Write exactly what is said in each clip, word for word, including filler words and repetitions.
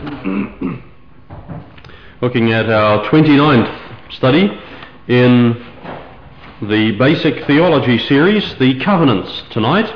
Looking at our twenty-ninth study in the Basic Theology series, the Covenants, tonight.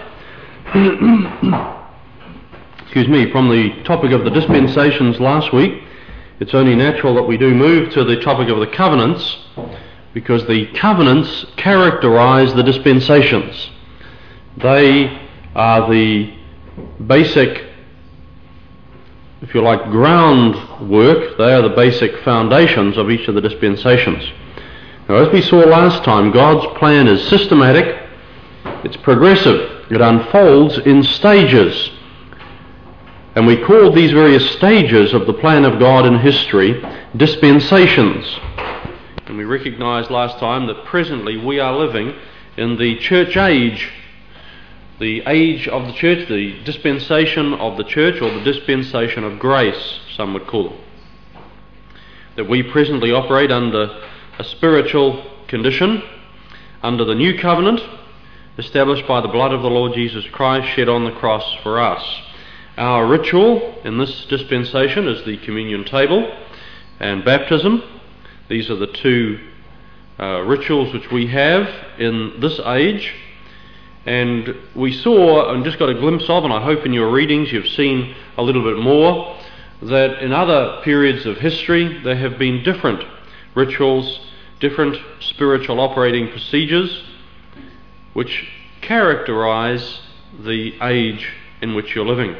Excuse me, from the topic of the dispensations last week, it's only natural that we do move to the topic of the covenants, because the covenants characterize the dispensations. They are the basic, if you like, groundwork. They are the basic foundations of each of the dispensations. Now, as we saw last time, God's plan is systematic, it's progressive, it unfolds in stages. And we called these various stages of the plan of God in history dispensations. And we recognized last time that presently we are living in the church age, the age of the church, the dispensation of the church, or the dispensation of grace, some would call it. That we presently operate under a spiritual condition, under the new covenant, established by the blood of the Lord Jesus Christ shed on the cross for us. Our ritual in this dispensation is the communion table and baptism. These are the two uh, rituals which we have in this age. And we saw, and just got a glimpse of, and I hope in your readings you've seen a little bit more, that in other periods of history there have been different rituals, different spiritual operating procedures which characterize the age in which you're living.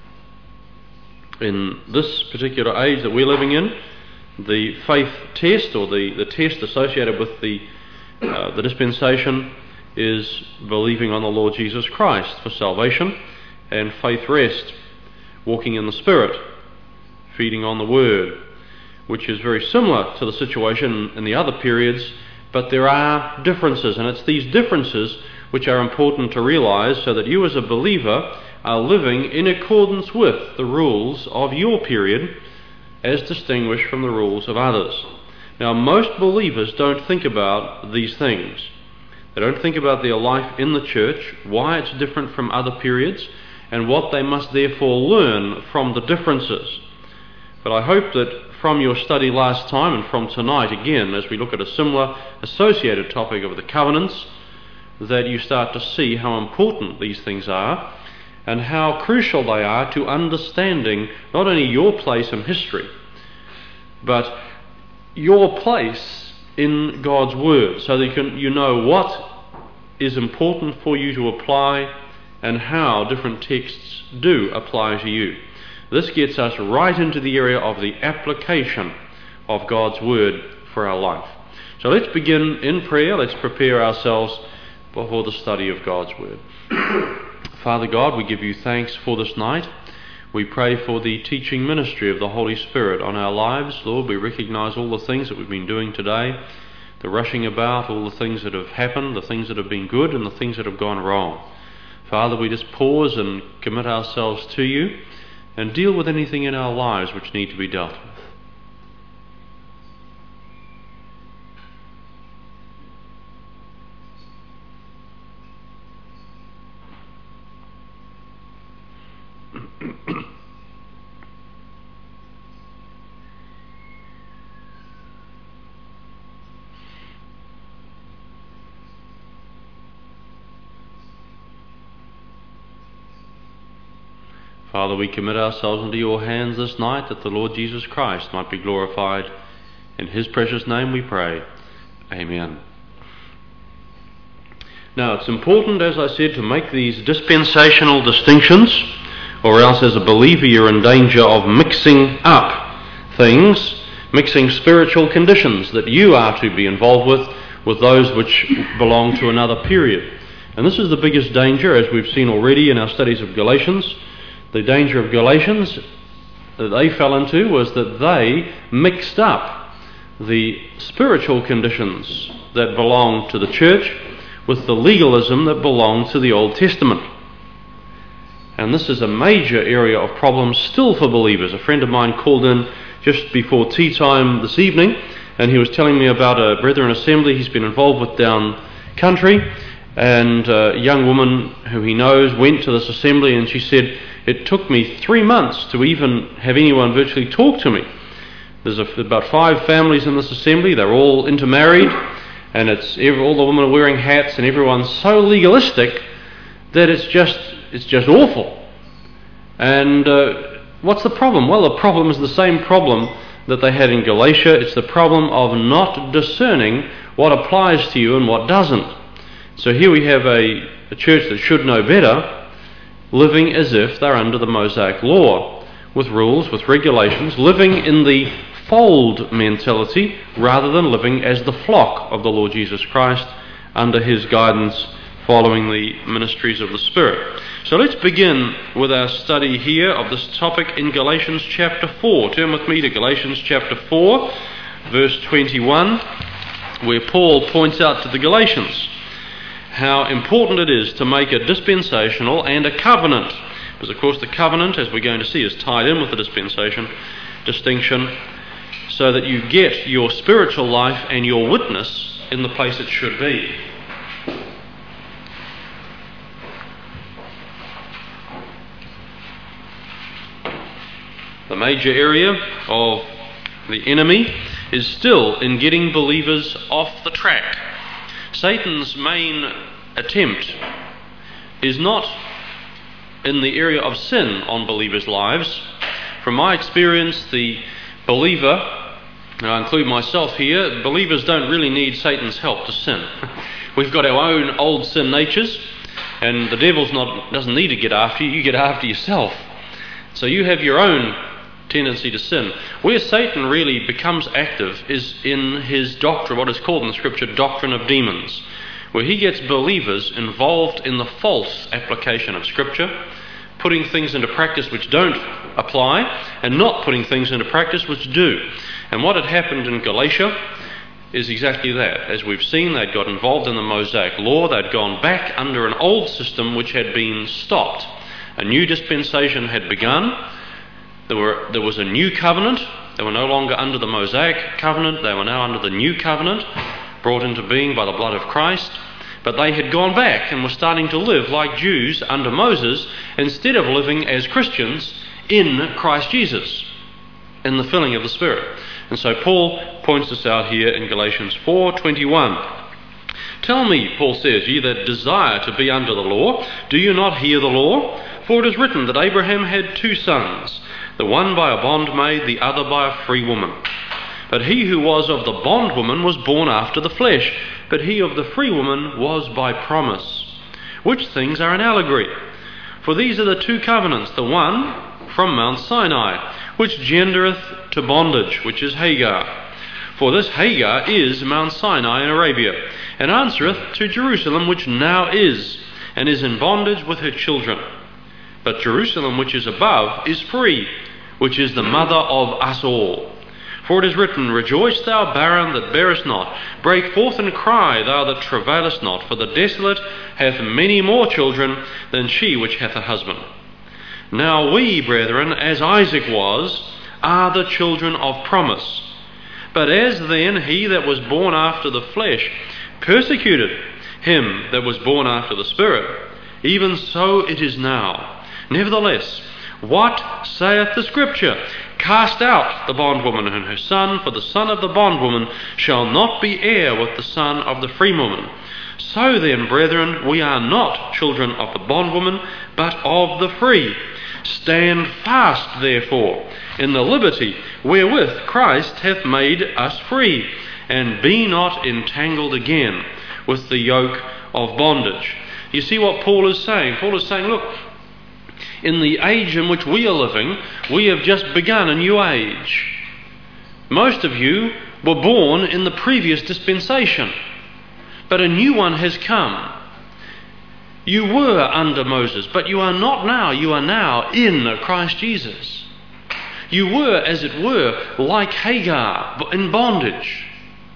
In this particular age that we're living in, the faith test, or the, the test associated with the, uh, the dispensation, is believing on the Lord Jesus Christ for salvation, and faith rest, walking in the Spirit, feeding on the Word, which is very similar to the situation in the other periods, but there are differences, and it's these differences which are important to realize, so that you as a believer are living in accordance with the rules of your period as distinguished from the rules of others. Now, most believers don't think about these things. They don't think about their life in the church, why it's different from other periods, and what they must therefore learn from the differences. But I hope that from your study last time and from tonight again, as we look at a similar associated topic of the covenants, that you start to see how important these things are and how crucial they are to understanding not only your place in history, but your place in God's Word, so that you, can, you know what is important for you to apply and how different texts do apply to you. This gets us right into the area of the application of God's Word for our life. So let's begin in prayer. Let's prepare ourselves for the study of God's Word. Father God, we give you thanks for this night. We pray for the teaching ministry of the Holy Spirit on our lives. Lord, we recognize all the things that we've been doing today, the rushing about, all the things that have happened, the things that have been good and the things that have gone wrong. Father, we just pause and commit ourselves to you and deal with anything in our lives which need to be dealt with. Father, we commit ourselves into your hands this night, that the Lord Jesus Christ might be glorified. In his precious name we pray. Amen. Now, it's important, as I said, to make these dispensational distinctions, or else as a believer you're in danger of mixing up things, mixing spiritual conditions that you are to be involved with, with those which belong to another period. And this is the biggest danger, as we've seen already in our studies of Galatians. The danger of Galatians that they fell into was that they mixed up the spiritual conditions that belonged to the church with the legalism that belonged to the Old Testament. And this is a major area of problem still for believers. A friend of mine called in just before tea time this evening, and he was telling me about a Brethren assembly he's been involved with down country, and a young woman who he knows went to this assembly, and she said, It took me three months to even have anyone virtually talk to me. There's a, about five families in this assembly. They're all intermarried, and it's every, all the women are wearing hats, and everyone's so legalistic that it's just it's just awful. And uh, what's the problem? Well, the problem is the same problem that they had in Galatia. It's the problem of not discerning what applies to you and what doesn't. So here we have a, a church that should know better, living as if they're under the Mosaic law, with rules, with regulations, living in the fold mentality rather than living as the flock of the Lord Jesus Christ under his guidance, following the ministries of the Spirit. So let's begin with our study here of this topic in Galatians chapter four. Turn with me to Galatians chapter four, verse twenty-one, where Paul points out to the Galatians how important it is to make a dispensational and a covenant. Because of course the covenant, as we're going to see, is tied in with the dispensation distinction, so that you get your spiritual life and your witness in the place it should be. The major area of the enemy is still in getting believers off the track. Satan's main attempt is not in the area of sin on believers' lives. From my experience, the believer, and I include myself here, believers don't really need Satan's help to sin. We've got our own old sin natures, and the devil's not doesn't need to get after you, you get after yourself. So you have your own tendency to sin. Where Satan really becomes active is in his doctrine, what is called in the Scripture doctrine of demons, where he gets believers involved in the false application of Scripture, putting things into practice which don't apply, and not putting things into practice which do. And what had happened in Galatia is exactly that. As we've seen, they'd got involved in the Mosaic law, they'd gone back under an old system which had been stopped. A new dispensation had begun. There were there was a new covenant. They were no longer under the Mosaic covenant, they were now under the new covenant, brought into being by the blood of Christ. But they had gone back and were starting to live like Jews under Moses, instead of living as Christians in Christ Jesus, in the filling of the Spirit. And so Paul points this out here in Galatians four twenty-one. Tell me, Paul says, ye that desire to be under the law, do you not hear the law? For it is written that Abraham had two sons, the one by a bondmaid, the other by a free woman. But he who was of the bondwoman was born after the flesh, but he of the free woman was by promise. Which things are an allegory? For these are the two covenants, the one from Mount Sinai, which gendereth to bondage, which is Hagar. For this Hagar is Mount Sinai in Arabia, and answereth to Jerusalem, which now is, and is in bondage with her children. But Jerusalem which is above is free, which is the mother of us all. For it is written, Rejoice, thou barren that bearest not. Break forth and cry, thou that travailest not. For the desolate hath many more children than she which hath a husband. Now we, brethren, as Isaac was, are the children of promise. But as then he that was born after the flesh persecuted him that was born after the Spirit, even so it is now. Nevertheless, what saith the Scripture? Cast out the bondwoman and her son, for the son of the bondwoman shall not be heir with the son of the free woman. So then, brethren, we are not children of the bondwoman, but of the free. Stand fast, therefore, in the liberty wherewith Christ hath made us free, and be not entangled again with the yoke of bondage. You see what Paul is saying? Paul is saying, look, in the age in which we are living, we have just begun a new age. Most of you were born in the previous dispensation, but a new one has come. You were under Moses, but you are not now. You are now in Christ Jesus. You were, as it were, like Hagar, in bondage,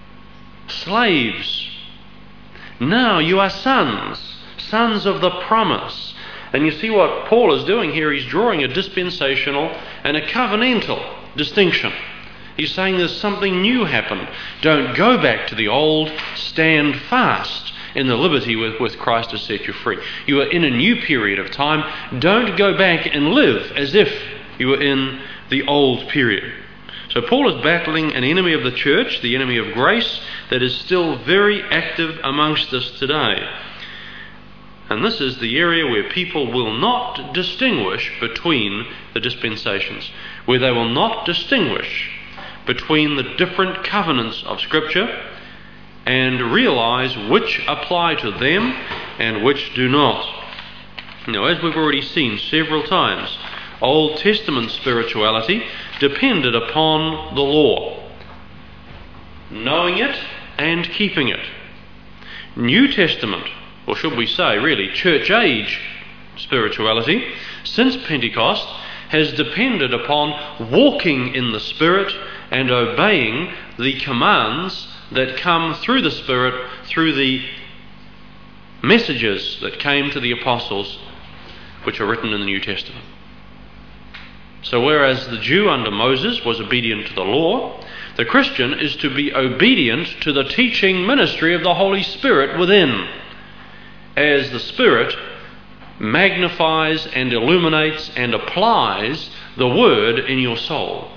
slaves. Now you are sons, sons of the promise. And you see what Paul is doing here, he's drawing a dispensational and a covenantal distinction. He's saying there's something new happened. Don't go back to the old, stand fast in the liberty with, with Christ has set you free. You are in a new period of time. Don't go back and live as if you were in the old period. So Paul is battling an enemy of the church, the enemy of grace, that is still very active amongst us today. And this is the area where people will not distinguish between the dispensations, where they will not distinguish between the different covenants of Scripture and realize which apply to them and which do not. Now, as we've already seen several times, Old Testament spirituality depended upon the law, knowing it and keeping it. New Testament, or should we say really church age spirituality, since Pentecost has depended upon walking in the Spirit and obeying the commands that come through the Spirit, through the messages that came to the apostles, which are written in the New Testament. So whereas the Jew under Moses was obedient to the law, the Christian is to be obedient to the teaching ministry of the Holy Spirit within, as the Spirit magnifies and illuminates and applies the Word in your soul.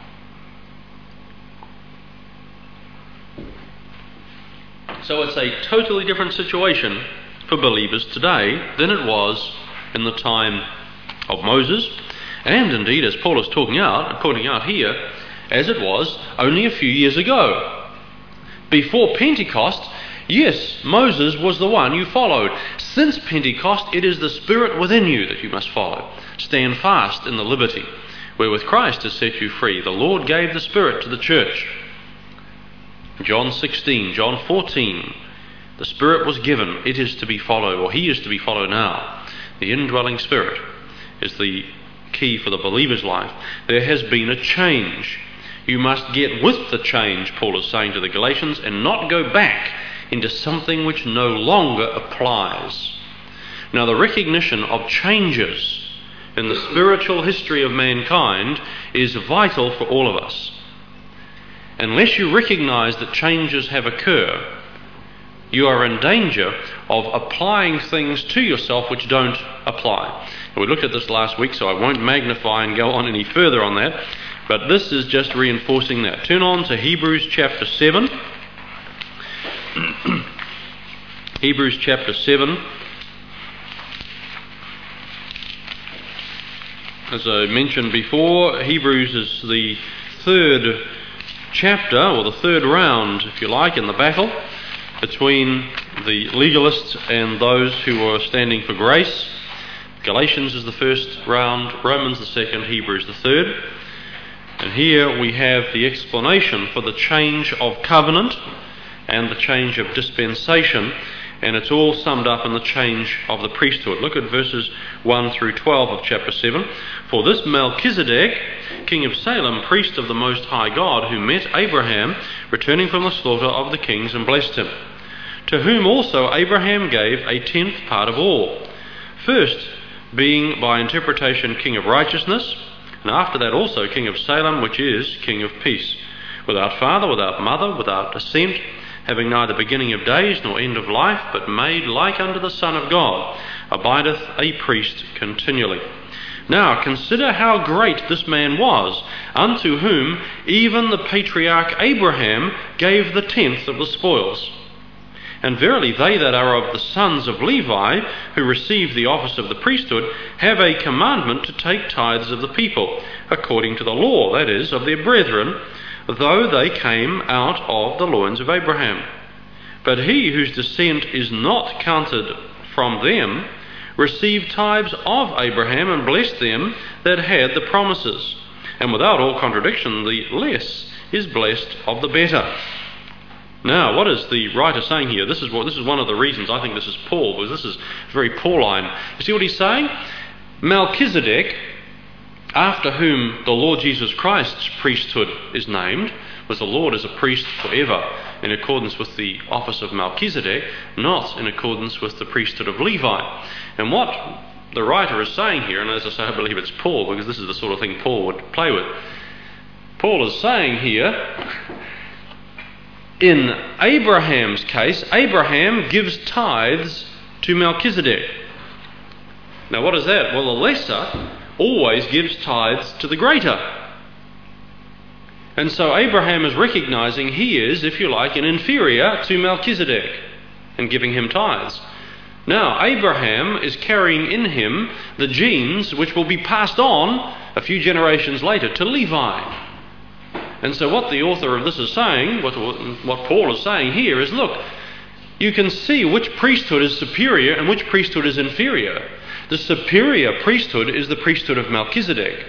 So it's a totally different situation for believers today than it was in the time of Moses, and indeed, as Paul is talking out, pointing out here, as it was only a few years ago. Before Pentecost, yes, Moses was the one you followed. Since Pentecost, it is the Spirit within you that you must follow. Stand fast in the liberty wherewith Christ has set you free. The Lord gave the Spirit to the church. John sixteen, John fourteen, the Spirit was given, it is to be followed, or He is to be followed now. The indwelling Spirit is the key for the believer's life. There has been a change. You must get with the change, Paul is saying to the Galatians, and not go back into something which no longer applies. Now, the recognition of changes in the spiritual history of mankind is vital for all of us. Unless you recognize that changes have occurred, you are in danger of applying things to yourself which don't apply. We looked at this last week, so I won't magnify and go on any further on that, but this is just reinforcing that. Turn on to Hebrews chapter seven. Hebrews chapter seven. As I mentioned before, Hebrews is the third chapter, or the third round, if you like, in the battle between the legalists and those who are standing for grace. Galatians is the first round, Romans the second, Hebrews the third. And here we have the explanation for the change of covenant and the change of dispensation, and it's all summed up in the change of the priesthood. Look at verses one through twelve of chapter seven. For this Melchizedek, king of Salem, priest of the Most High God, who met Abraham returning from the slaughter of the kings and blessed him, to whom also Abraham gave a tenth part of all, first being by interpretation king of righteousness, and after that also king of Salem, which is king of peace, without father, without mother, without descent, having neither beginning of days nor end of life, but made like unto the Son of God, abideth a priest continually. Now consider how great this man was, unto whom even the patriarch Abraham gave the tenth of the spoils. And verily they that are of the sons of Levi, who receive the office of the priesthood, have a commandment to take tithes of the people, according to the law, that is, of their brethren, though they came out of the loins of Abraham. But he whose descent is not counted from them received tithes of Abraham, and blessed them that had the promises. And without all contradiction, the less is blessed of the better. Now, what is the writer saying here? This is what this is one of the reasons I think this is Paul, because this is very Pauline. You see what he's saying? Melchizedek, after whom the Lord Jesus Christ's priesthood is named, was the Lord as a priest forever, in accordance with the office of Melchizedek, not in accordance with the priesthood of Levi. And what the writer is saying here, and as I say, I believe it's Paul, because this is the sort of thing Paul would play with. Paul is saying here, In Abraham's case, Abraham gives tithes to Melchizedek. Now what is that? Well, the lesser always gives tithes to the greater. And so Abraham is recognizing he is, if you like, an inferior to Melchizedek and giving him tithes. Now, Abraham is carrying in him the genes which will be passed on a few generations later to Levi. And so what the author of this is saying, what, what Paul is saying here is, look, you can see which priesthood is superior and which priesthood is inferior. The superior priesthood is the priesthood of Melchizedek.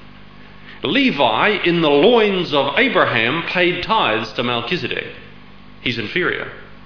Levi, in the loins of Abraham, paid tithes to Melchizedek. He's inferior.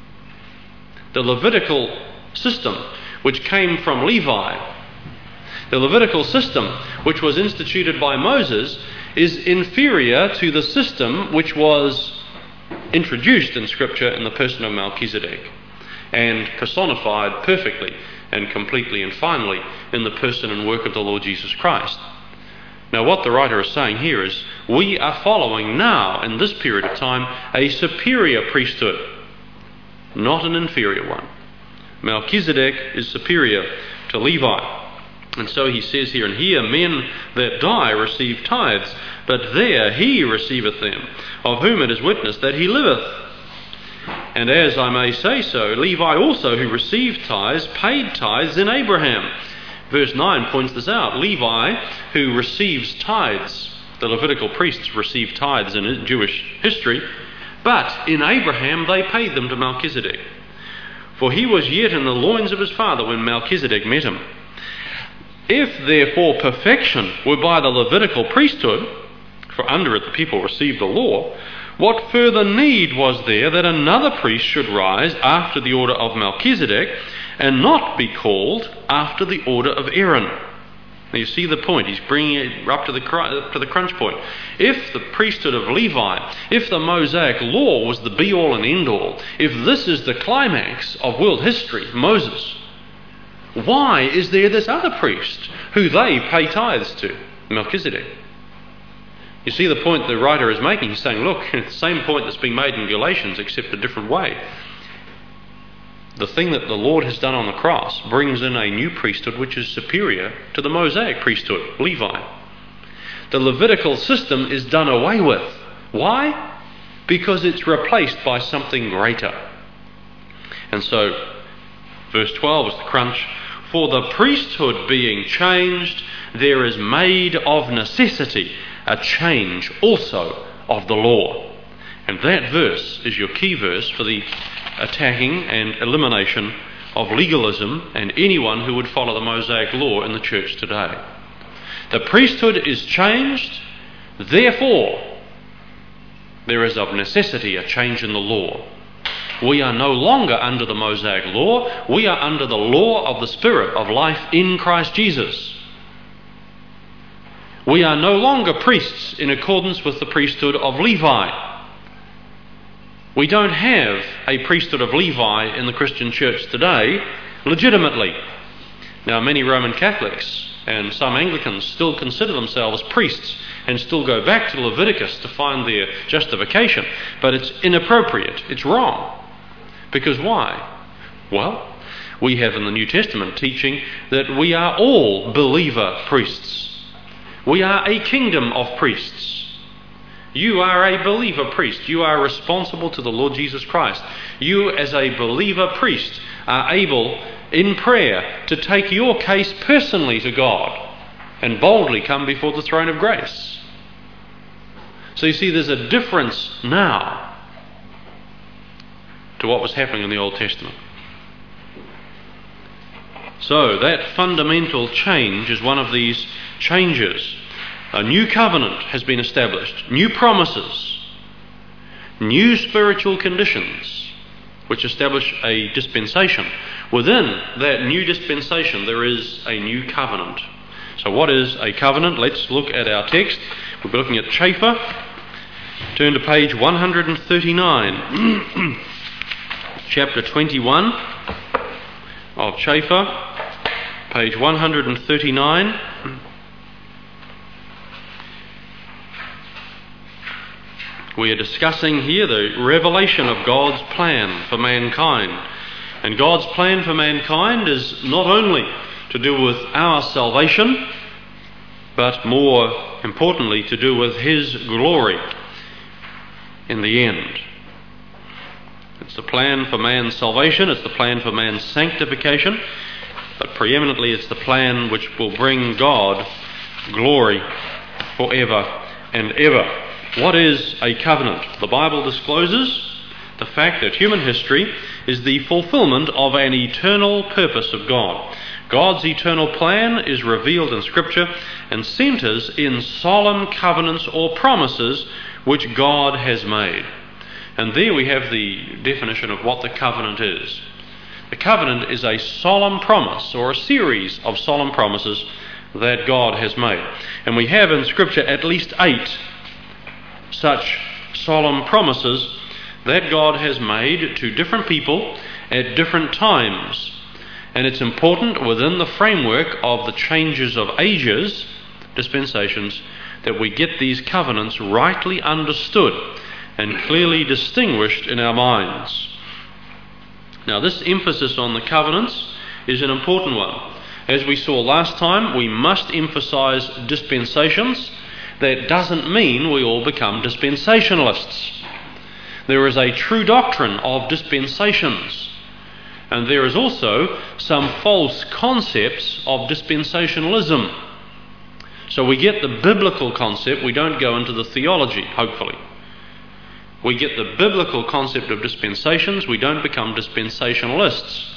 The Levitical system, which came from Levi, the Levitical system, which was instituted by Moses, is inferior to the system which was introduced in Scripture in the person of Melchizedek and personified perfectly and completely and finally in the person and work of the Lord Jesus Christ. Now what the writer is saying here is we are following now, in this period of time, a superior priesthood, not an inferior one. Melchizedek is superior to Levi. And so he says here, and here men that die receive tithes, but there he receiveth them, of whom it is witnessed that he liveth. And as I may say so, Levi also, who received tithes, paid tithes in Abraham. Verse nine points this out. Levi, who receives tithes, the Levitical priests receive tithes in Jewish history, but in Abraham they paid them to Melchizedek. For he was yet in the loins of his father when Melchizedek met him. If therefore perfection were by the Levitical priesthood, for under it the people received the law, what further need was there that another priest should rise after the order of Melchizedek, and not be called after the order of Aaron? Now you see the point. He's bringing it up to the up to the crunch point. If the priesthood of Levi, if the Mosaic law was the be-all and end-all, if this is the climax of world history, Moses, why is there this other priest who they pay tithes to, Melchizedek? You see the point the writer is making. He's saying, look, it's the same point that's being made in Galatians, except a different way. The thing that the Lord has done on the cross brings in a new priesthood which is superior to the Mosaic priesthood, Levi. The Levitical system is done away with. Why? Because it's replaced by something greater. And so, verse twelve is the crunch. For the priesthood being changed, there is made of necessity a change also of the law. And that verse is your key verse for the attacking and elimination of legalism and anyone who would follow the Mosaic law in the church today. The priesthood is changed, therefore there is of necessity a change in the law. We are no longer under the Mosaic law, we are under the law of the Spirit of life in Christ Jesus. We are no longer priests in accordance with the priesthood of Levi. We don't have a priesthood of Levi in the Christian church today, legitimately. Now, many Roman Catholics and some Anglicans still consider themselves priests and still go back to Leviticus to find their justification. But it's inappropriate. It's wrong. Because why? Well, we have in the New Testament teaching that we are all believer priests. We are a kingdom of priests. You are a believer priest. You are responsible to the Lord Jesus Christ. You, as a believer priest, are able in prayer to take your case personally to God and boldly come before the throne of grace. So you see, there's a difference now to what was happening in the Old Testament. So that fundamental change is one of these changes. A new covenant has been established, new promises, new spiritual conditions which establish a dispensation. Within that new dispensation there is a new covenant. So what is a covenant? Let's look at our text. We'll be looking at Chafer. Turn to page one hundred thirty-nine. Chapter twenty-one of Chafer, page one hundred thirty-nine. We are discussing here the revelation of God's plan for mankind. And God's plan for mankind is not only to do with our salvation, but more importantly to do with His glory in the end. It's the plan for man's salvation, it's the plan for man's sanctification, but preeminently it's the plan which will bring God glory forever and ever. What is a covenant? The Bible discloses the fact that human history is the fulfillment of an eternal purpose of God. God's eternal plan is revealed in Scripture and centres in solemn covenants or promises which God has made. And there we have the definition of what the covenant is. The covenant is a solemn promise or a series of solemn promises that God has made. And we have in Scripture at least eight such solemn promises that God has made to different people at different times. And it's important within the framework of the changes of ages, dispensations, that we get these covenants rightly understood and clearly distinguished in our minds. Now, this emphasis on the covenants is an important one. As we saw last time, we must emphasize dispensations. That doesn't mean we all become dispensationalists. There is a true doctrine of dispensations, and there is also some false concepts of dispensationalism. So we get the biblical concept, we don't go into the theology, hopefully. We get the biblical concept of dispensations, we don't become dispensationalists.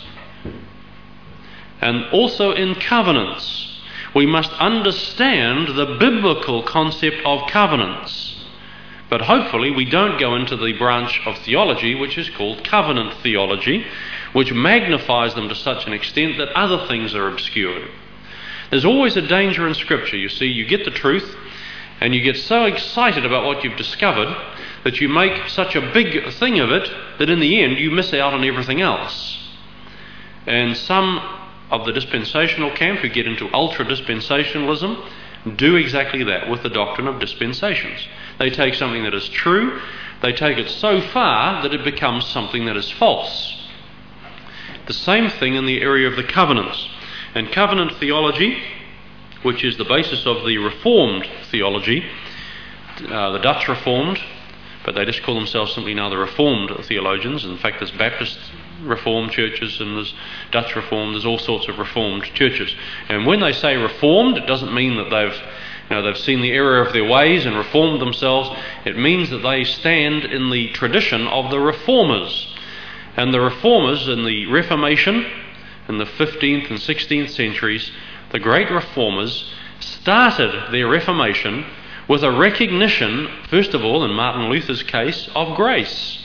And also in covenants, we must understand the biblical concept of covenants. But hopefully we don't go into the branch of theology which is called covenant theology, which magnifies them to such an extent that other things are obscured. There's always a danger in Scripture, you see. You get the truth and you get so excited about what you've discovered that you make such a big thing of it that in the end you miss out on everything else. And some of the dispensational camp who get into ultra-dispensationalism do exactly that with the doctrine of dispensations. They take something that is true, they take it so far that it becomes something that is false. The same thing in the area of the covenants. And covenant theology, which is the basis of the Reformed theology, uh, the Dutch Reformed, but they just call themselves simply now the Reformed theologians. In fact, there's Baptist Reformed churches and there's Dutch Reformed, there's all sorts of Reformed churches. And when they say Reformed, it doesn't mean that they've you know, they've seen the error of their ways and reformed themselves. It means that they stand in the tradition of the Reformers. And the Reformers in the Reformation, in the fifteenth and sixteenth centuries, the great Reformers started their Reformation with a recognition, first of all, in Martin Luther's case, of grace.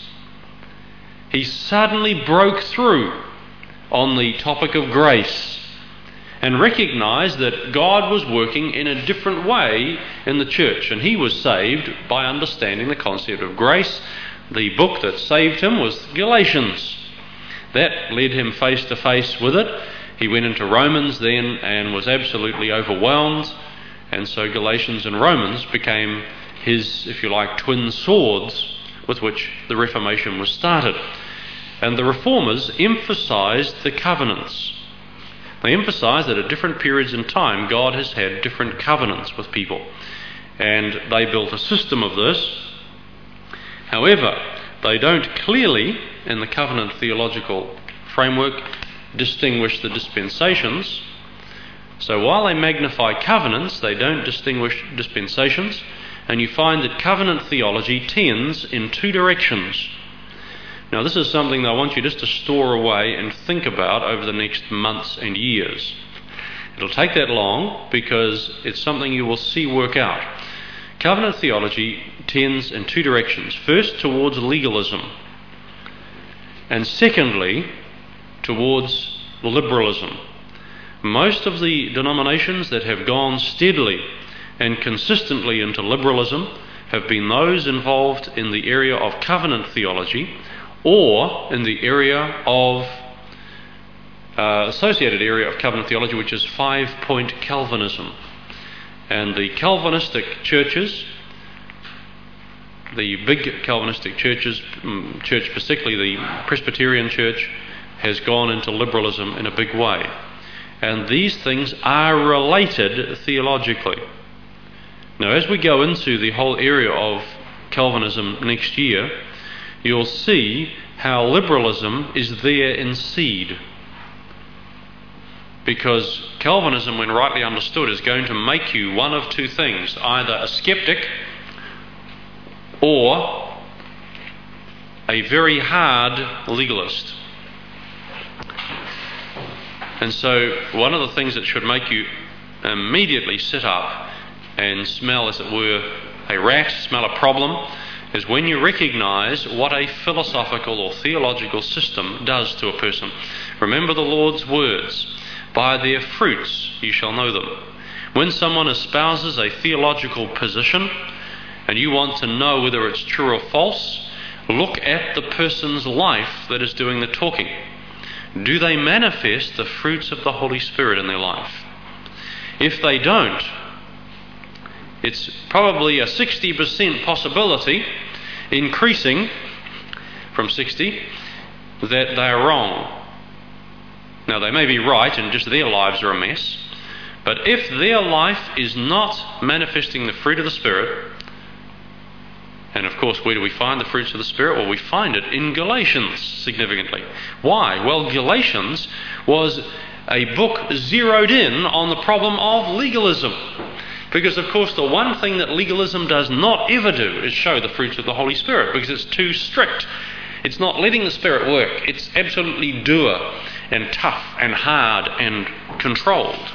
He suddenly broke through on the topic of grace and recognized that God was working in a different way in the church, and he was saved by understanding the concept of grace. The book that saved him was Galatians. That led him face to face with it. He went into Romans then and was absolutely overwhelmed, and so Galatians and Romans became his, if you like, twin swords with which the Reformation was started. And the Reformers emphasized the covenants. They emphasized that at different periods in time God has had different covenants with people, and they built a system of this. However, they don't clearly, in the covenant theological framework, distinguish the dispensations. So while they magnify covenants, they don't distinguish dispensations, and you find that covenant theology tends in two directions. Now, this is something that I want you just to store away and think about over the next months and years. It'll take that long because it's something you will see work out. Covenant theology tends in two directions. First, towards legalism, and secondly, towards liberalism. Most of the denominations that have gone steadily and consistently into liberalism have been those involved in the area of covenant theology, or in the area of uh, associated area of covenant theology, which is five-point Calvinism. And the Calvinistic churches the big Calvinistic churches, church particularly the Presbyterian Church, has gone into liberalism in a big way. And these things are related theologically. Now, as we go into the whole area of Calvinism next year, you'll see how liberalism is there in seed. Because Calvinism, when rightly understood, is going to make you one of two things: either a skeptic or a very hard legalist. And so one of the things that should make you immediately sit up and smell, as it were, a rat, smell a problem, is when you recognise what a philosophical or theological system does to a person. Remember the Lord's words: by their fruits you shall know them. When someone espouses a theological position and you want to know whether it's true or false, look at the person's life that is doing the talking. Do they manifest the fruits of the Holy Spirit in their life? If they don't, it's probably a sixty percent possibility, increasing from sixty, that they are wrong. Now, they may be right and just their lives are a mess, but if their life is not manifesting the fruit of the Spirit, and of course, where do we find the fruits of the Spirit? Well, we find it in Galatians significantly. Why? Well, Galatians was a book zeroed in on the problem of legalism. Because, of course, the one thing that legalism does not ever do is show the fruits of the Holy Spirit, because it's too strict. It's not letting the Spirit work. It's absolutely dour and tough and hard and controlled.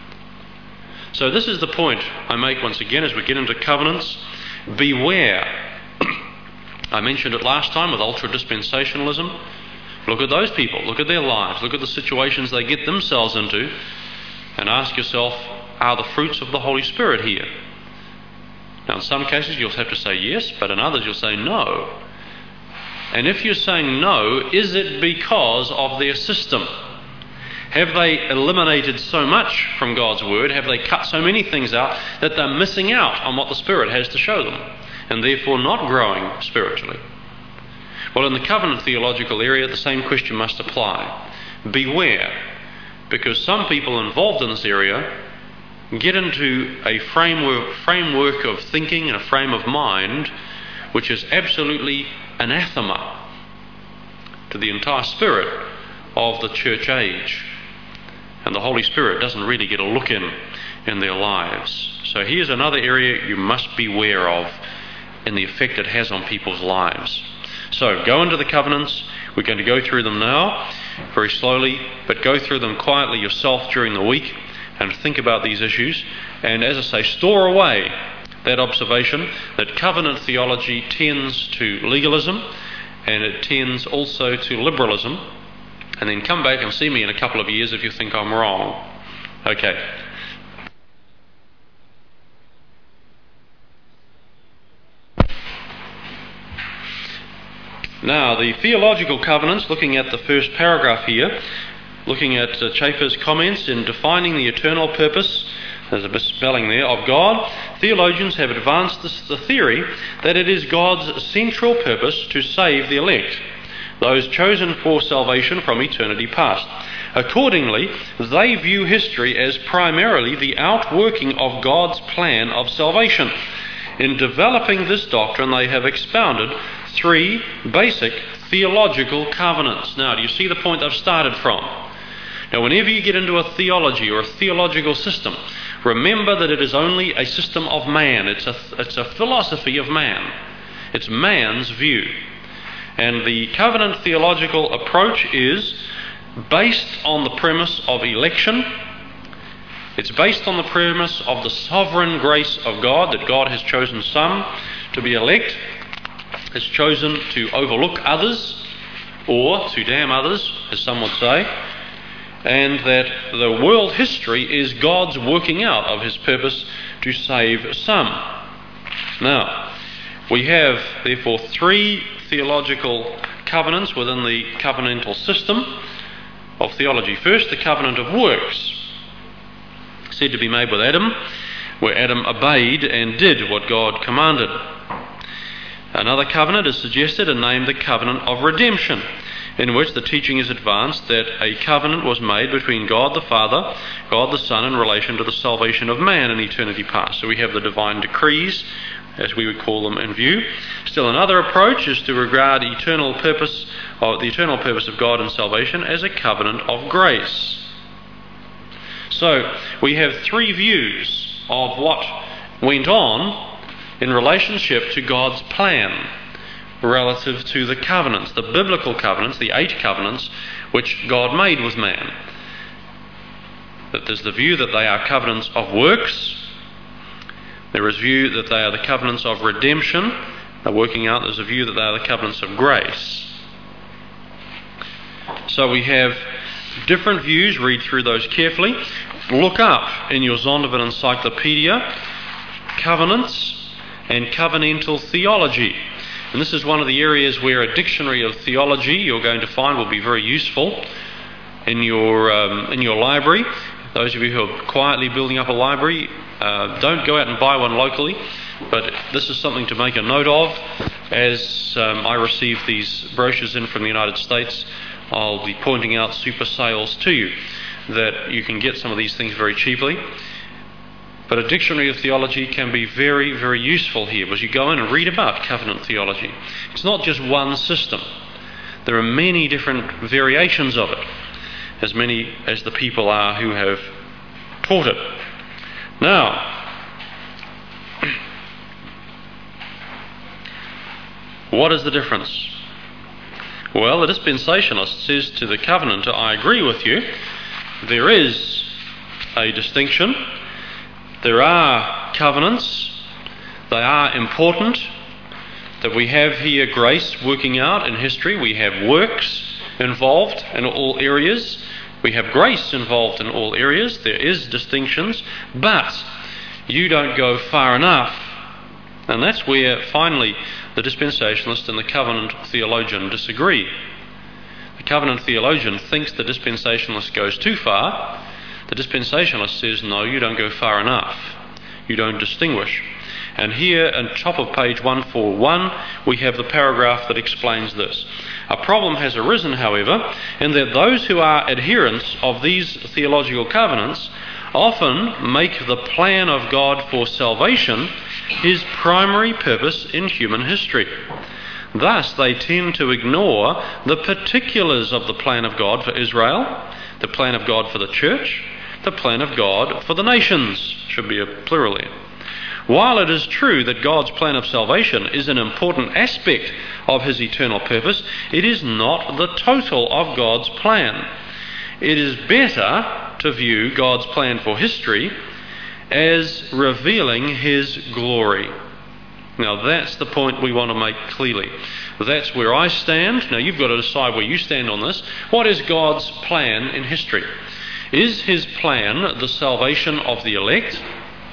So this is the point I make once again as we get into covenants. Beware. I mentioned it last time with ultra-dispensationalism. Look at those people. Look at their lives. Look at the situations they get themselves into, and ask yourself, are the fruits of the Holy Spirit here? Now, in some cases you'll have to say yes, but in others you'll say no. And if you're saying no, is it because of their system? Have they eliminated so much from God's Word? Have they cut so many things out that they're missing out on what the Spirit has to show them, and therefore not growing spiritually? Well, in the covenant theological area, the same question must apply. Beware, because some people involved in this area get into a framework, framework of thinking and a frame of mind which is absolutely anathema to the entire spirit of the church age. And the Holy Spirit doesn't really get a look in in their lives. So here's another area you must beware of and the effect it has on people's lives. So go into the covenants. We're going to go through them now very slowly, but go through them quietly yourself during the week and think about these issues. And as I say, store away that observation that covenant theology tends to legalism, and it tends also to liberalism. And then come back and see me in a couple of years if you think I'm wrong. Okay. Now, the theological covenants, looking at the first paragraph here, looking at uh, Chafer's comments in defining the eternal purpose, there's a misspelling there, of God, theologians have advanced this, the theory that it is God's central purpose to save the elect, those chosen for salvation from eternity past. Accordingly, they view history as primarily the outworking of God's plan of salvation. In developing this doctrine, they have expounded three basic theological covenants. Now, do you see the point I've started from? Now, whenever you get into a theology or a theological system, remember that it is only a system of man. It's a, it's a philosophy of man. It's man's view. And the covenant theological approach is based on the premise of election. It's based on the premise of the sovereign grace of God, that God has chosen some to be elect, has chosen to overlook others, or to damn others, as some would say, and that the world history is God's working out of his purpose to save some. Now, we have, therefore, three theological covenants within the covenantal system of theology. First, the covenant of works, said to be made with Adam, where Adam obeyed and did what God commanded. Another covenant is suggested and named the covenant of redemption, in which the teaching is advanced that a covenant was made between God the Father, God the Son, in relation to the salvation of man in eternity past. So we have the divine decrees, as we would call them, in view. Still another approach is to regard eternal purpose, or the eternal purpose of God in salvation as a covenant of grace. So we have three views of what went on in relationship to God's plan relative to the covenants, the biblical covenants, the eight covenants which God made with man. That there's the view that they are covenants of works. There is view that they are the covenants of redemption. They're working out, there's a view that they are the covenants of grace. So we have different views. Read through those carefully. Look up in your Zondervan Encyclopedia covenants and covenantal theology. And this is one of the areas where a dictionary of theology you're going to find will be very useful in your um, in your library. Those of you who are quietly building up a library, uh, don't go out and buy one locally, but this is something to make a note of. As um, I receive these brochures in from the United States, I'll be pointing out super sales to you that you can get some of these things very cheaply. But a dictionary of theology can be very, very useful here as you go in and read about covenant theology. It's not just one system. There are many different variations of it, as many as the people are who have taught it. Now, what is the difference? Well, the dispensationalist says to the covenanter, I agree with you. There is a distinction. There are covenants. They are important. That we have here grace working out in history. We have works involved in all areas. We have grace involved in all areas. There is distinctions, but you don't go far enough. And that's where finally the dispensationalist and the covenant theologian disagree. The covenant theologian thinks the dispensationalist goes too far. The dispensationalist says, no, you don't go far enough. You don't distinguish. And here on top of page one forty-one, we have the paragraph that explains this. A problem has arisen, however, in that those who are adherents of these theological covenants often make the plan of God for salvation his primary purpose in human history. Thus, they tend to ignore the particulars of the plan of God for Israel, the plan of God for the church, the plan of God for the nations, should be a plural here. While it is true that God's plan of salvation is an important aspect of his eternal purpose, it is not the total of God's plan. It is better to view God's plan for history as revealing his glory. Now that's the point we want to make clearly. That's where I stand. Now you've got to decide where you stand on this. What is God's plan in history? Is his plan the salvation of the elect?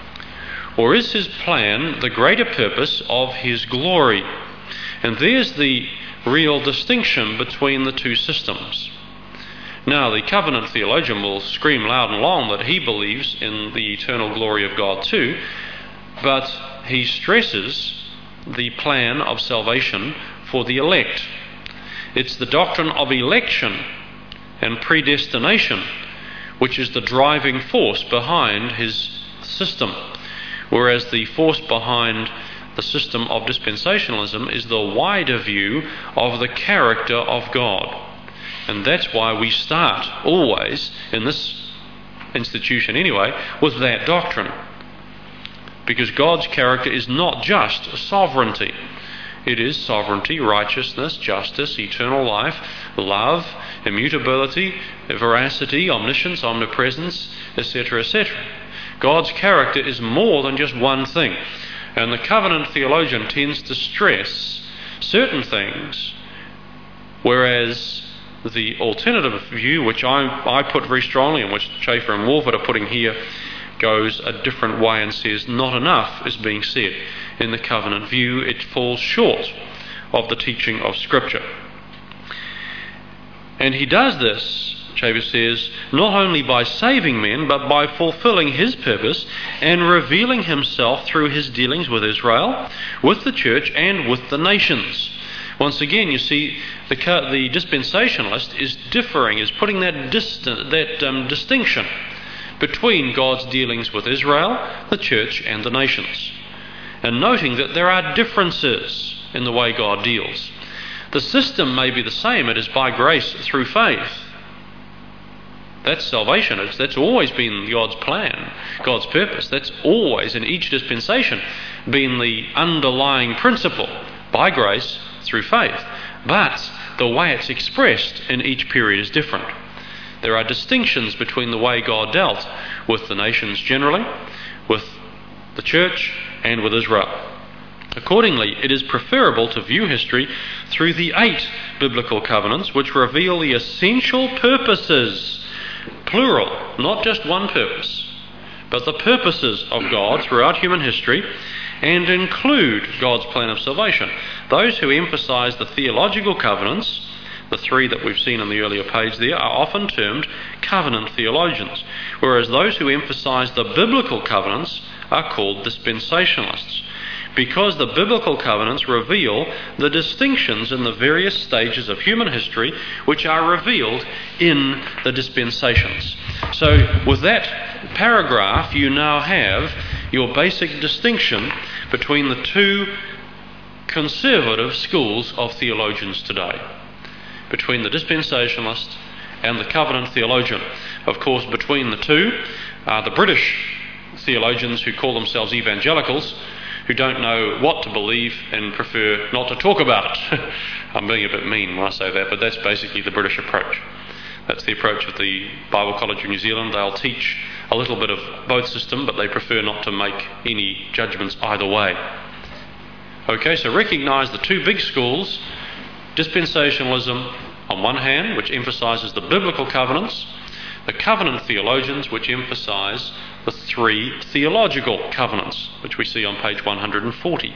Or is his plan the greater purpose of his glory? And there's the real distinction between the two systems. Now, the covenant theologian will scream loud and long that he believes in the eternal glory of God too, but he stresses the plan of salvation for the elect. It's the doctrine of election and predestination which is the driving force behind his system, whereas the force behind the system of dispensationalism is the wider view of the character of God. And that's why we start always, in this institution anyway, with that doctrine. Because God's character is not just sovereignty. It is sovereignty, righteousness, justice, eternal life, love, immutability, veracity, omniscience, omnipresence, et cetera, et cetera. God's character is more than just one thing. And the covenant theologian tends to stress certain things, whereas the alternative view, which I, I put very strongly and which Schaeffer and Wolford are putting here, goes a different way and says not enough is being said. In the covenant view, it falls short of the teaching of Scripture. And he does this, Chavis says, not only by saving men, but by fulfilling his purpose and revealing himself through his dealings with Israel, with the church, and with the nations. Once again, you see, the, the dispensationalist is differing, is putting that, distant, that um, distinction between God's dealings with Israel, the church, and the nations, and noting that there are differences in the way God deals. The system may be the same. It is by grace through faith. That's salvation. It's, that's always been God's plan, God's purpose. That's always, in each dispensation, been the underlying principle, by grace through faith. But the way it's expressed in each period is different. There are distinctions between the way God dealt with the nations generally, with the church, and with Israel. Accordingly, it is preferable to view history through the eight biblical covenants, which reveal the essential purposes, plural, not just one purpose, but the purposes of God throughout human history, and include God's plan of salvation. Those who emphasize the theological covenants, the three that we've seen on the earlier page there, are often termed covenant theologians, whereas those who emphasize the biblical covenants are called dispensationalists, because the biblical covenants reveal the distinctions in the various stages of human history which are revealed in the dispensations. So with that paragraph, you now have your basic distinction between the two conservative schools of theologians today, between the dispensationalist and the covenant theologian. Of course, between the two are the British theologians who call themselves evangelicals, who don't know what to believe and prefer not to talk about it. I'm being a bit mean when I say that, but that's basically the British approach. That's the approach of the Bible College of New Zealand. They'll teach a little bit of both system, but they prefer not to make any judgments either way. Okay, so recognise the two big schools: dispensationalism on one hand, which emphasises the biblical covenants; the covenant theologians, which emphasise the three theological covenants, which we see on page one hundred forty.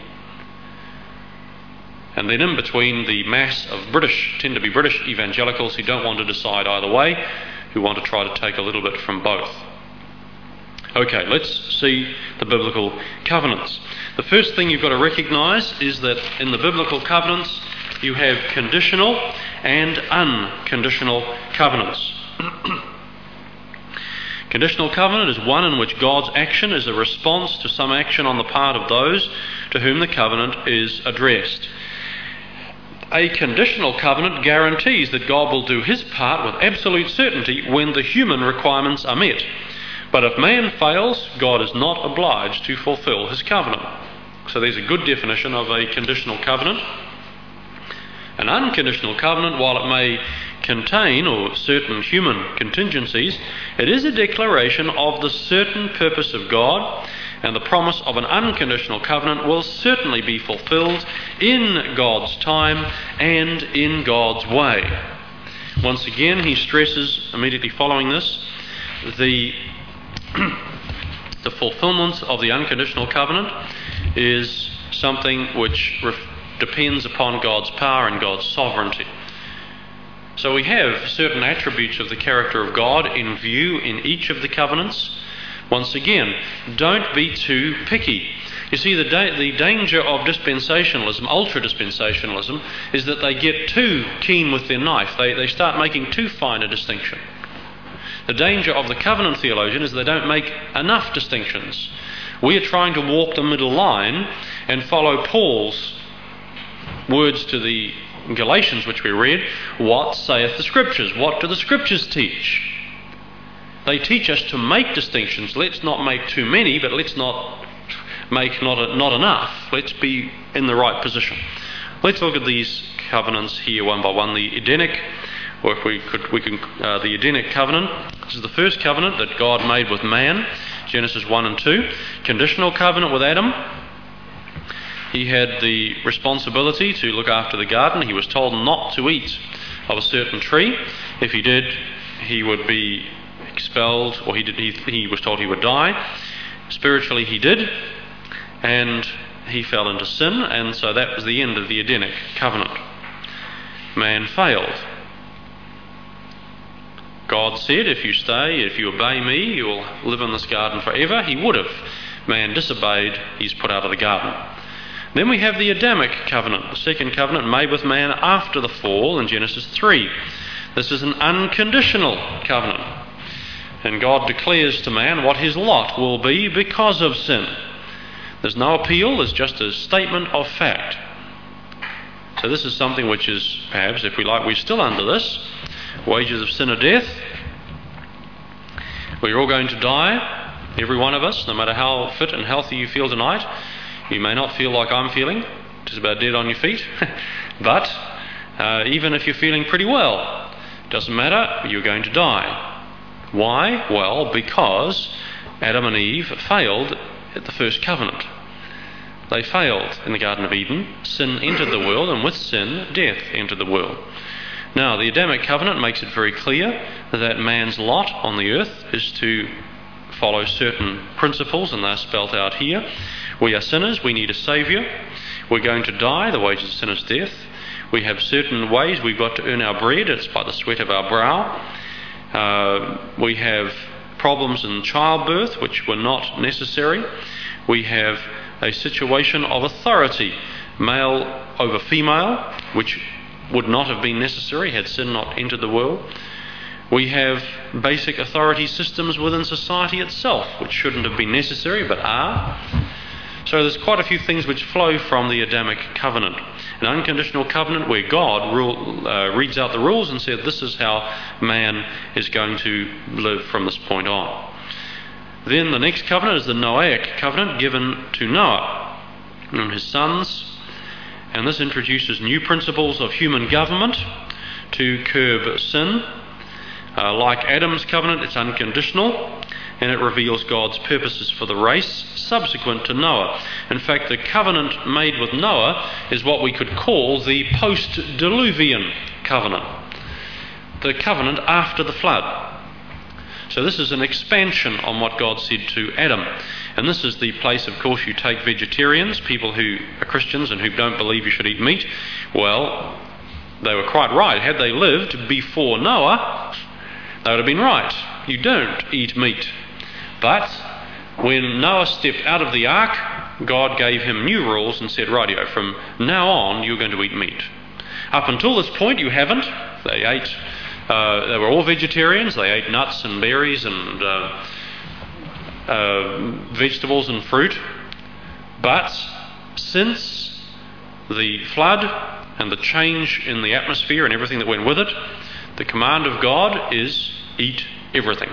And then in between, the mass of British, tend to be British evangelicals who don't want to decide either way, who want to try to take a little bit from both. Okay, let's see the biblical covenants. The first thing you've got to recognise is that in the biblical covenants you have conditional and unconditional covenants. Conditional covenant is one in which God's action is a response to some action on the part of those to whom the covenant is addressed. A conditional covenant guarantees that God will do his part with absolute certainty when the human requirements are met. But if man fails, God is not obliged to fulfill his covenant. So there's a good definition of a conditional covenant. An unconditional covenant, while it may contain or certain human contingencies, it is a declaration of the certain purpose of God, and the promise of an unconditional covenant will certainly be fulfilled in God's time and in God's way. Once again, he stresses immediately following this the the fulfillment of the unconditional covenant is something which ref- depends upon God's power and God's sovereignty. So we have certain attributes of the character of God in view in each of the covenants. Once again, don't be too picky. You see, the, da- the danger of dispensationalism, ultra-dispensationalism, is that they get too keen with their knife. They, they start making too fine a distinction. The danger of the covenant theologian is they don't make enough distinctions. We are trying to walk the middle line and follow Paul's words to the Galatians, which we read. What saith the Scriptures? What do the Scriptures teach? They teach us to make distinctions. Let's not make too many, but let's not make not, not enough. Let's be in the right position. Let's look at these covenants here one by one. The Edenic, or if we could, we can, uh, the Edenic covenant. This is the first covenant that God made with man, Genesis one and two. Conditional covenant with Adam. He had the responsibility to look after the garden. He was told not to eat of a certain tree. If he did, he would be expelled, or he did. He, he was told he would die. Spiritually, he did, and he fell into sin, and so that was the end of the Edenic covenant. Man failed. God said, if you stay, if you obey me, you will live in this garden forever. He would have. Man disobeyed, he's put out of the garden. Then we have the Adamic covenant, the second covenant made with man after the fall in Genesis three. This is an unconditional covenant. And God declares to man what his lot will be because of sin. There's no appeal, there's just a statement of fact. So this is something which is, perhaps, if we like, we're still under this. Wages of sin are death. We're all going to die, every one of us, no matter how fit and healthy you feel tonight. You may not feel like I'm feeling, just about dead on your feet. But uh, even if you're feeling pretty well, doesn't matter, you're going to die. Why? Well, because Adam and Eve failed at the first covenant. They failed in the Garden of Eden. Sin entered the world, and with sin, death entered the world. Now, the Adamic covenant makes it very clear that man's lot on the earth is to follow certain principles, and they're spelt out here. We are sinners, we need a saviour. We're going to die, the wages of sin is death. We have certain ways we've got to earn our bread, it's by the sweat of our brow. Uh, we have problems in childbirth which were not necessary. We have a situation of authority, male over female, which would not have been necessary had sin not entered the world. We have basic authority systems within society itself, which shouldn't have been necessary but are. So there's quite a few things which flow from the Adamic covenant. An unconditional covenant where God rule, uh, reads out the rules and said this is how man is going to live from this point on. Then the next covenant is the Noahic covenant given to Noah and his sons. And this introduces new principles of human government to curb sin. Uh, like Adam's covenant, it's unconditional, and it reveals God's purposes for the race subsequent to Noah. In fact, the covenant made with Noah is what we could call the post-diluvian covenant, the covenant after the flood. So this is an expansion on what God said to Adam. And this is the place, of course, you take vegetarians, people who are Christians and who don't believe you should eat meat. Well, they were quite right. Had they lived before Noah, they would have been right. You don't eat meat. But when Noah stepped out of the ark, God gave him new rules and said, rightio, from now on you're going to eat meat. Up until this point you haven't. They ate, uh, they were all vegetarians. They ate nuts and berries and uh, uh, vegetables and fruit. But since the flood and the change in the atmosphere and everything that went with it, the command of God is eat everything.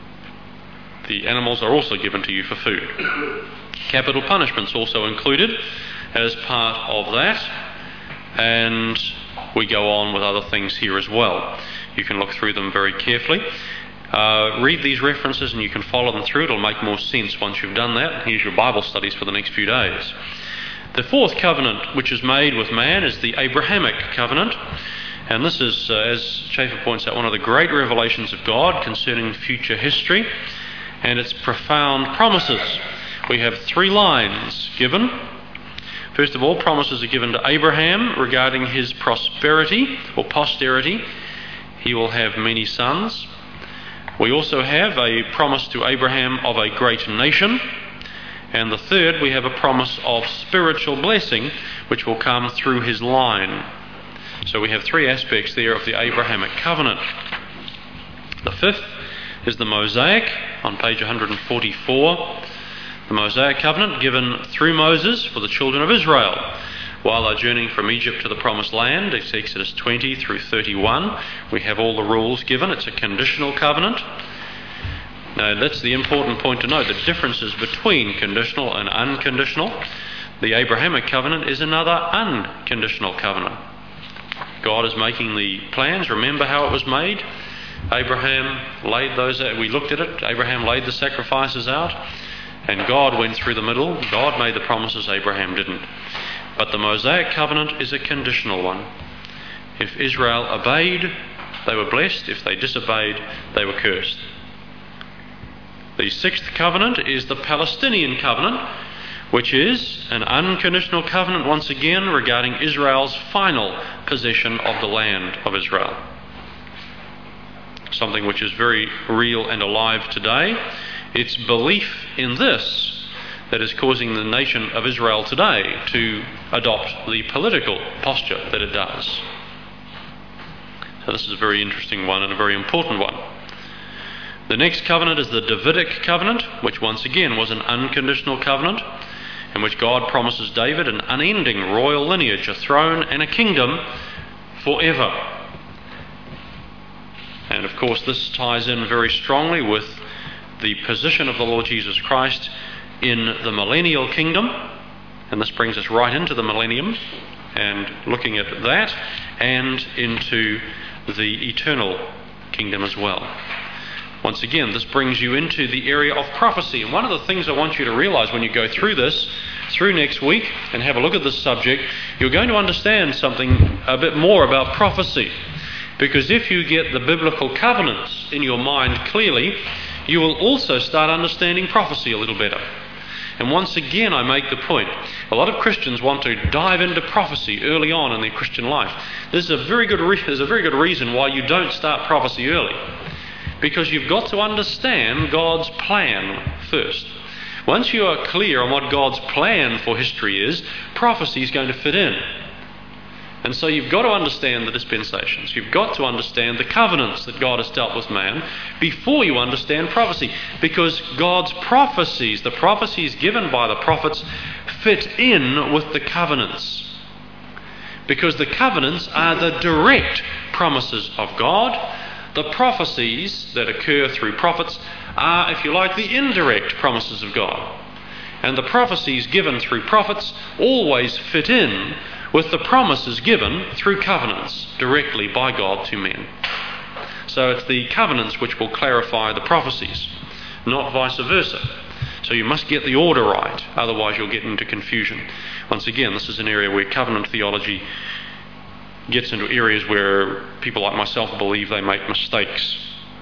The animals are also given to you for food. Capital punishments also included as part of that, and we go on with other things here as well. You can look through them very carefully. Uh, read these references and you can follow them through. It'll make more sense once you've done that. Here's your Bible studies for the next few days. The fourth covenant which is made with man is the Abrahamic covenant. And this is, uh, as Schaeffer points out, one of the great revelations of God concerning future history and its profound promises. We have three lines given. First of all, promises are given to Abraham regarding his prosperity or posterity. He will have many sons. We also have a promise to Abraham of a great nation. And the third, we have a promise of spiritual blessing which will come through his line. So we have three aspects there of the Abrahamic covenant. The fifth is the Mosaic on page one forty-four. The Mosaic covenant given through Moses for the children of Israel while they're journeying from Egypt to the Promised Land. It's Exodus twenty through thirty-one. We have all the rules given. It's a conditional covenant. Now that's the important point to note, the differences between conditional and unconditional. The Abrahamic covenant is another unconditional covenant. God is making the plans. Remember how it was made? Abraham laid those out. We looked at it. Abraham laid the sacrifices out, and God went through the middle. God made the promises, Abraham didn't. But the Mosaic covenant is a conditional one. If Israel obeyed, they were blessed. If they disobeyed, they were cursed. The sixth covenant is the Palestinian covenant, which is an unconditional covenant once again regarding Israel's final possession of the land of Israel. something which is very real and alive today. It's belief in this that is causing the nation of Israel today to adopt the political posture that it does. So this is a very interesting one and a very important one. The next covenant is the Davidic covenant, which once again was an unconditional covenant, in which God promises David an unending royal lineage, a throne and a kingdom forever. And of course this ties in very strongly with the position of the Lord Jesus Christ in the millennial kingdom, and this brings us right into the millennium and looking at that and into the eternal kingdom as well. Once again, this brings you into the area of prophecy. And one of the things I want you to realize when you go through this, through next week, and have a look at this subject, you're going to understand something a bit more about prophecy. Because if you get the biblical covenants in your mind clearly, you will also start understanding prophecy a little better. And once again, I make the point, a lot of Christians want to dive into prophecy early on in their Christian life. There's a very good re- there's a very good reason why you don't start prophecy early. Because you've got to understand God's plan first. Once you are clear on what God's plan for history is, prophecy is going to fit in. And so you've got to understand the dispensations. You've got to understand the covenants that God has dealt with man before you understand prophecy. Because God's prophecies, the prophecies given by the prophets, fit in with the covenants. Because the covenants are the direct promises of God. The prophecies that occur through prophets are, if you like, the indirect promises of God. And the prophecies given through prophets always fit in with the promises given through covenants directly by God to men. So it's the covenants which will clarify the prophecies, not vice versa. So you must get the order right, otherwise you'll get into confusion. Once again, this is an area where covenant theology gets into areas where people like myself believe they make mistakes.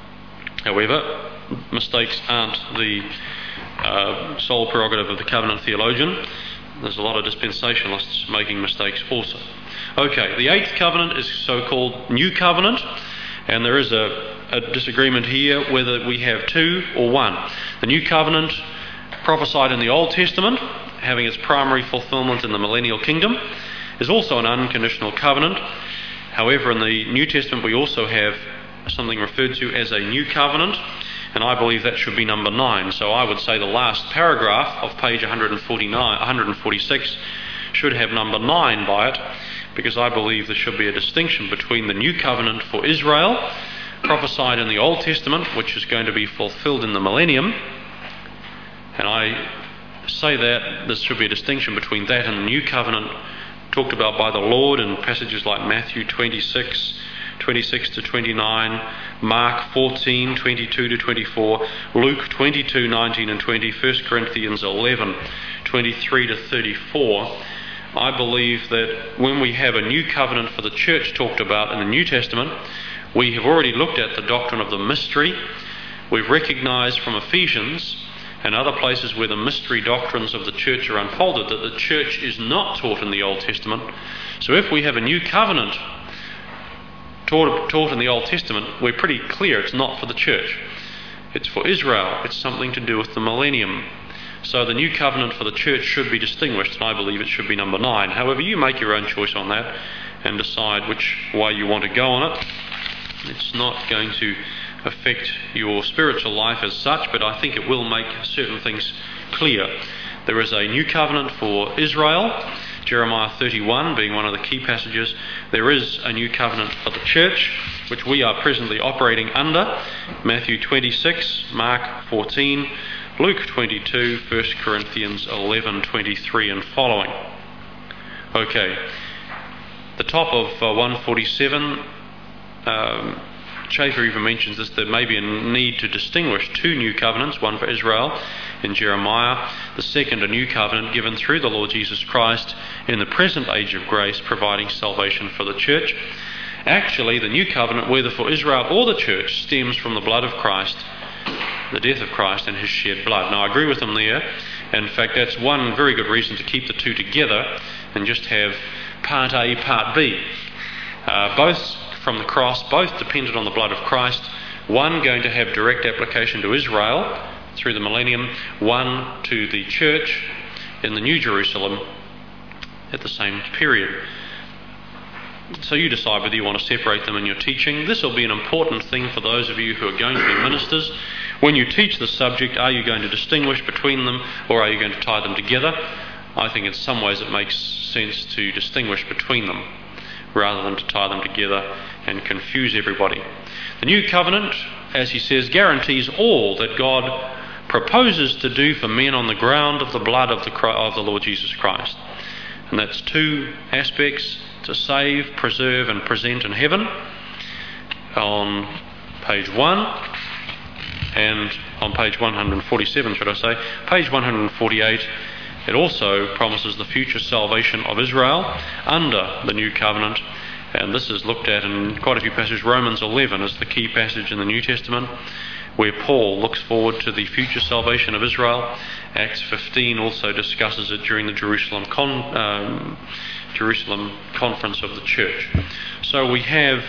However, mistakes aren't the uh, sole prerogative of the covenant theologian. There's a lot of dispensationalists making mistakes also. Okay, the eighth covenant is so-called New Covenant, and there is a, a disagreement here whether we have two or one. The New Covenant prophesied in the Old Testament, having its primary fulfillment in the millennial kingdom, is also an unconditional covenant. However, in the New Testament we also have something referred to as a new covenant, and I believe that should be number nine. So I would say the last paragraph of page one forty-nine, one forty-six should have number nine by it, because I believe there should be a distinction between the new covenant for Israel, prophesied in the Old Testament, which is going to be fulfilled in the millennium, and I say that there should be a distinction between that and the new covenant talked about by the Lord in passages like Matthew twenty-six, twenty-six to twenty-nine, Mark fourteen, twenty-two to twenty-four, Luke twenty-two, nineteen and twenty, First Corinthians eleven, twenty-three to thirty-four. I believe that when we have a new covenant for the church talked about in the New Testament, we have already looked at the doctrine of the mystery. We've recognized from Ephesians and other places where the mystery doctrines of the church are unfolded that the church is not taught in the Old Testament. So if we have a new covenant taught, taught in the Old Testament, we're pretty clear it's not for the church. It's for Israel. It's something to do with the millennium. So the new covenant for the church should be distinguished, and I believe it should be number nine. However, you make your own choice on that and decide which way you want to go on it. It's not going to affect your spiritual life as such, but I think it will make certain things clear. There is a new covenant for Israel, Jeremiah thirty-one being one of the key passages. There is a new covenant for the church, which we are presently operating under, Matthew twenty-six, Mark fourteen, Luke twenty-two, First Corinthians eleven, twenty-three and following. Okay, the top of uh, one forty-seven, um, Chafer even mentions this, there may be a need to distinguish two new covenants, one for Israel in Jeremiah, the second a new covenant given through the Lord Jesus Christ in the present age of grace, providing salvation for the church. Actually, the new covenant, whether for Israel or the church, stems from the blood of Christ, the death of Christ and his shed blood. Now, I agree with them there. In fact, that's one very good reason to keep the two together and just have part A, part B. Uh, both from the cross, both depended on the blood of Christ, one going to have direct application to Israel through the millennium, one to the church in the New Jerusalem at the same period. So you decide whether you want to separate them in your teaching. This will be an important thing for those of you who are going to be ministers. When you teach the subject, are you going to distinguish between them, or are you going to tie them together? I think in some ways it makes sense to distinguish between them rather than to tie them together and confuse everybody. The new covenant, as he says, guarantees all that God proposes to do for men on the ground of the blood of the, of the Lord Jesus Christ. And that's two aspects: to save, preserve and present in heaven on page one, and on page one forty-seven, should I say, page one forty-eight, it also promises the future salvation of Israel under the new covenant, and this is looked at in quite a few passages. Romans eleven is the key passage in the New Testament, where Paul looks forward to the future salvation of Israel. Acts fifteen also discusses it during the Jerusalem con, um, Jerusalem conference of the church. So we have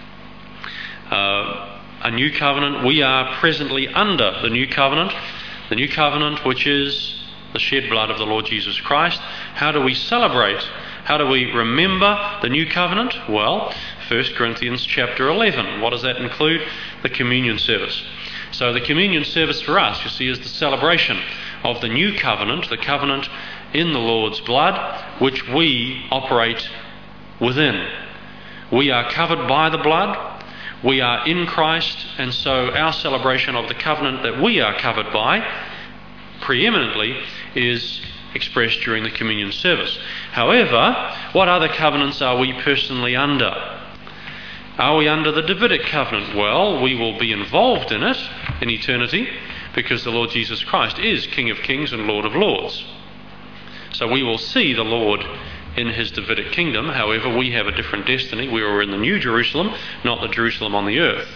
uh, a new covenant. We are presently under the new covenant, the new covenant which is the shed blood of the Lord Jesus Christ. How do we celebrate? How do we remember the new covenant? Well, First Corinthians chapter eleven. What does that include? The communion service. So the communion service for us, you see, is the celebration of the new covenant, the covenant in the Lord's blood, which we operate within. We are covered by the blood, we are in Christ, and so our celebration of the covenant that we are covered by, preeminently, is expressed during the communion service. However, what other covenants are we personally under? Are we under the Davidic covenant? Well, we will be involved in it in eternity because the Lord Jesus Christ is King of Kings and Lord of Lords. So we will see the Lord in his Davidic kingdom. However, we have a different destiny. We are in the New Jerusalem, not the Jerusalem on the earth.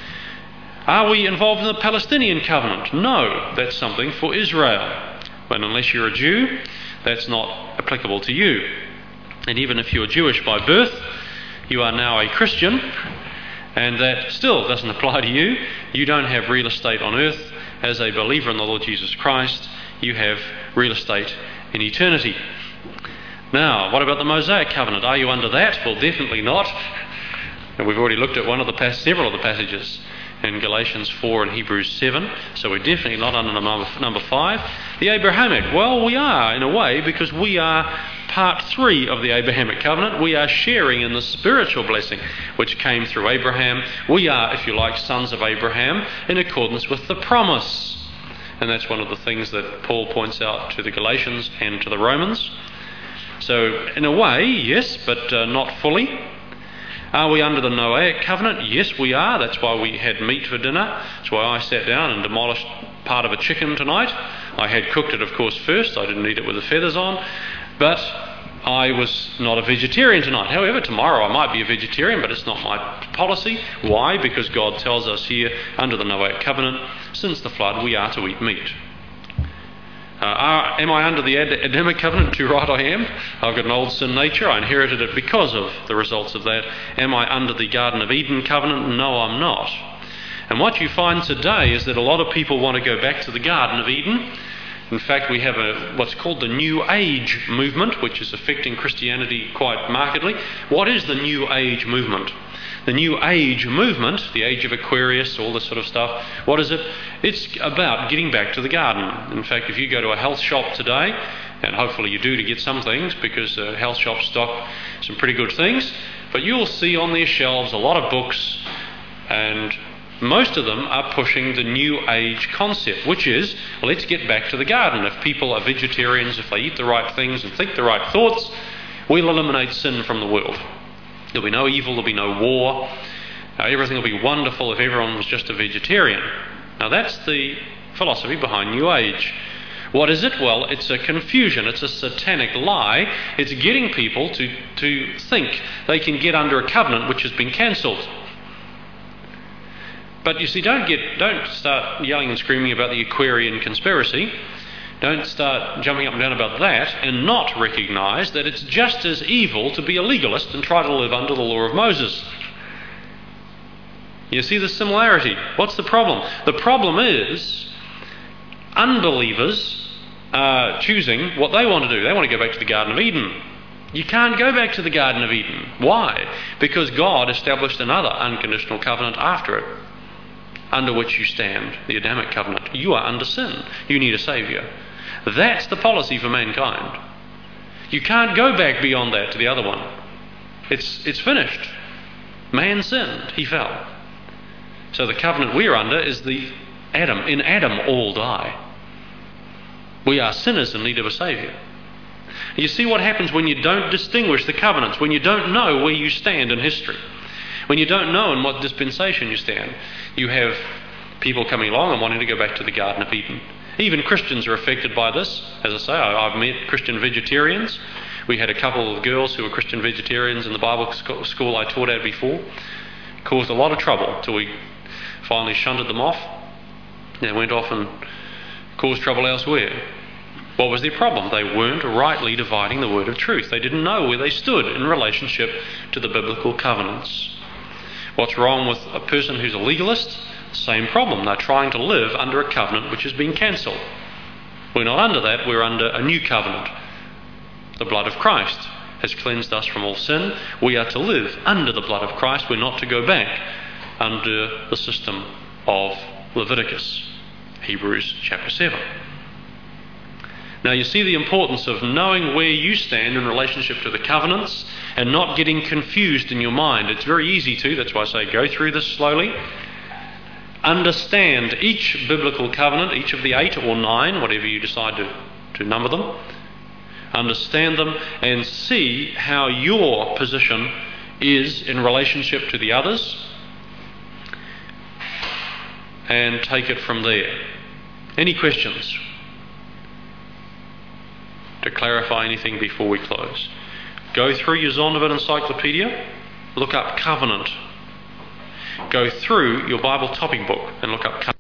Are we involved in the Palestinian covenant? No, that's something for Israel. But unless you're a Jew, that's not applicable to you. And even if you're Jewish by birth, you are now a Christian, and that still doesn't apply to you. You don't have real estate on earth. As a believer in the Lord Jesus Christ, you have real estate in eternity. Now, what about the Mosaic covenant? Are you under that? Well, definitely not. And we've already looked at one of the pas- several of the passages in Galatians four and Hebrews seven, so we're definitely not under number, number five. The Abrahamic, well, we are in a way, because we are part three of the Abrahamic covenant. We are sharing in the spiritual blessing which came through Abraham. We are, if you like, sons of Abraham in accordance with the promise. And that's one of the things that Paul points out to the Galatians and to the Romans. So in a way, yes, but uh, not fully. Are we under the Noahic covenant? Yes, we are. That's why we had meat for dinner. That's why I sat down and demolished part of a chicken tonight. I had cooked it, of course, first. I didn't eat it with the feathers on. But I was not a vegetarian tonight. However, tomorrow I might be a vegetarian, but it's not my policy. Why? Because God tells us here, under the Noahic covenant, since the flood, we are to eat meat. Uh, are, am I under the Ad- Adamic covenant? Too right I am. I've got an old sin nature. I inherited it because of the results of that. Am I under the Garden of Eden covenant? No, I'm not. And what you find today is that a lot of people want to go back to the Garden of Eden. In fact, we have a what's called the New Age movement, which is affecting Christianity quite markedly. What is the New Age movement? The New Age movement, the age of Aquarius, all this sort of stuff, what is it? It's about getting back to the garden. In fact, if you go to a health shop today, and hopefully you do to get some things, because uh, health shops stock some pretty good things, but you'll see on their shelves a lot of books, and most of them are pushing the New Age concept, which is, let's get back to the garden. If people are vegetarians, if they eat the right things and think the right thoughts, we'll eliminate sin from the world. There'll be no evil, there'll be no war. Now, everything will be wonderful if everyone was just a vegetarian. Now, that's the philosophy behind New Age. What is it? Well, it's a confusion. It's a satanic lie. It's getting people to, to think they can get under a covenant which has been cancelled. But you see, don't get, don't start yelling and screaming about the Aquarian conspiracy. Don't start jumping up and down about that and not recognise that it's just as evil to be a legalist and try to live under the law of Moses. You see the similarity. What's the problem? The problem is unbelievers are choosing what they want to do. They want to go back to the Garden of Eden. You can't go back to the Garden of Eden. Why? Because God established another unconditional covenant after it, under which you stand, the Adamic covenant. You are under sin. You need a saviour. That's the policy for mankind. You can't go back beyond that to the other one. It's, it's finished. Man sinned. He fell. So the covenant we're under is the Adam. In Adam all die. We are sinners in need of a saviour. You see what happens when you don't distinguish the covenants, when you don't know where you stand in history, when you don't know in what dispensation you stand. You have people coming along and wanting to go back to the Garden of Eden. Even Christians are affected by this. As I say, I've met Christian vegetarians. We had a couple of girls who were Christian vegetarians in the Bible school I taught at before. Caused a lot of trouble until we finally shunted them off. They went off and caused trouble elsewhere. What was their problem? They weren't rightly dividing the word of truth. They didn't know where they stood in relationship to the biblical covenants. What's wrong with a person who's a legalist? Same problem. They're trying to live under a covenant which has been cancelled. We're not under that. We're under a new covenant. The blood of Christ has cleansed us from all sin. We are to live under the blood of Christ. We're not to go back under the system of Leviticus. Hebrews chapter seven. Now you see the importance of knowing where you stand in relationship to the covenants and not getting confused in your mind. It's very easy to, that's why I say go through this slowly. Understand each biblical covenant, each of the eight or nine, whatever you decide to, to number them. Understand them and see how your position is in relationship to the others, and take it from there. Any questions? To clarify anything before we close. Go through your Zondervan Encyclopedia, look up covenant. Go through your Bible topic book and look up covenant.